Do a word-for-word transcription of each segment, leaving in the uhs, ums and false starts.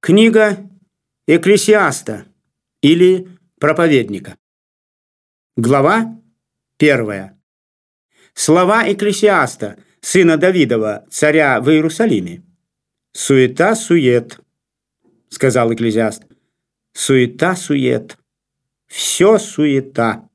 Книга Экклесиаста или Проповедника. Глава первая. Слова Экклесиаста, сына Давидова, царя в Иерусалиме. «Суета-сует», — сказал Экклесиаст. «Суета-сует. Все суета.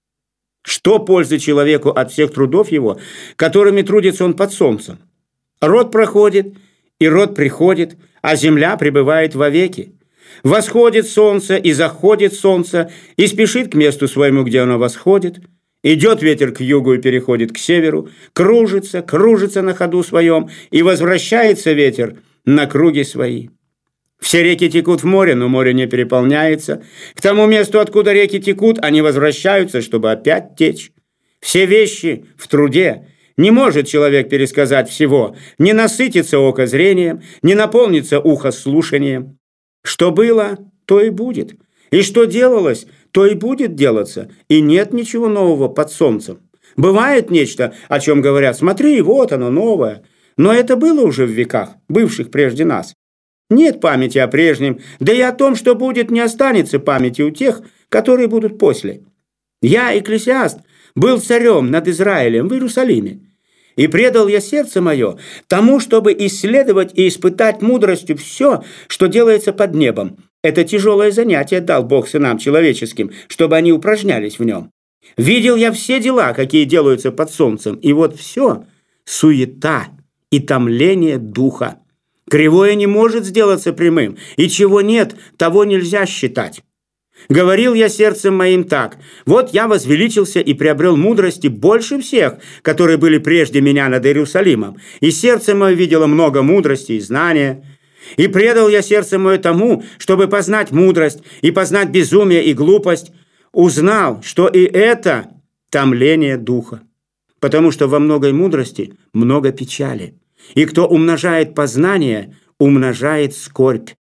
Что пользы человеку от всех трудов его, которыми трудится он под солнцем? Род проходит, и род приходит, а земля пребывает вовеки. Восходит солнце, и заходит солнце, и спешит к месту своему, где оно восходит. Идет ветер к югу и переходит к северу, кружится, кружится на ходу своем, и возвращается ветер на круги свои. Все реки текут в море, но море не переполняется. К тому месту, откуда реки текут, они возвращаются, чтобы опять течь. Все вещи в труде. Не может человек пересказать всего, не насытится око зрением, не наполнится ухо слушанием. Что было, то и будет. И что делалось, то и будет делаться. И нет ничего нового под солнцем. Бывает нечто, о чем говорят: смотри, вот оно новое. Но это было уже в веках, бывших прежде нас. Нет памяти о прежнем, да и о том, что будет, не останется памяти у тех, которые будут после. Я, Экклесиаст, был царем над Израилем в Иерусалиме, и предал я сердце мое тому, чтобы исследовать и испытать мудростью все, что делается под небом. Это тяжелое занятие дал Бог сынам человеческим, чтобы они упражнялись в нем. Видел я все дела, какие делаются под солнцем, и вот все суета и томление духа. Кривое не может сделаться прямым, и чего нет, того нельзя считать. Говорил я сердцем моим так: вот я возвеличился и приобрел мудрости больше всех, которые были прежде меня над Иерусалимом, и сердце мое видело много мудрости и знания. И предал я сердце мое тому, чтобы познать мудрость и познать безумие и глупость. Узнал, что и это томление духа, потому что во многой мудрости много печали, и кто умножает познание, умножает скорбь.